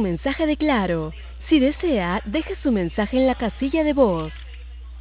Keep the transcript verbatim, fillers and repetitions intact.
su mensaje de Claro. Si desea, deje su mensaje en la casilla de voz.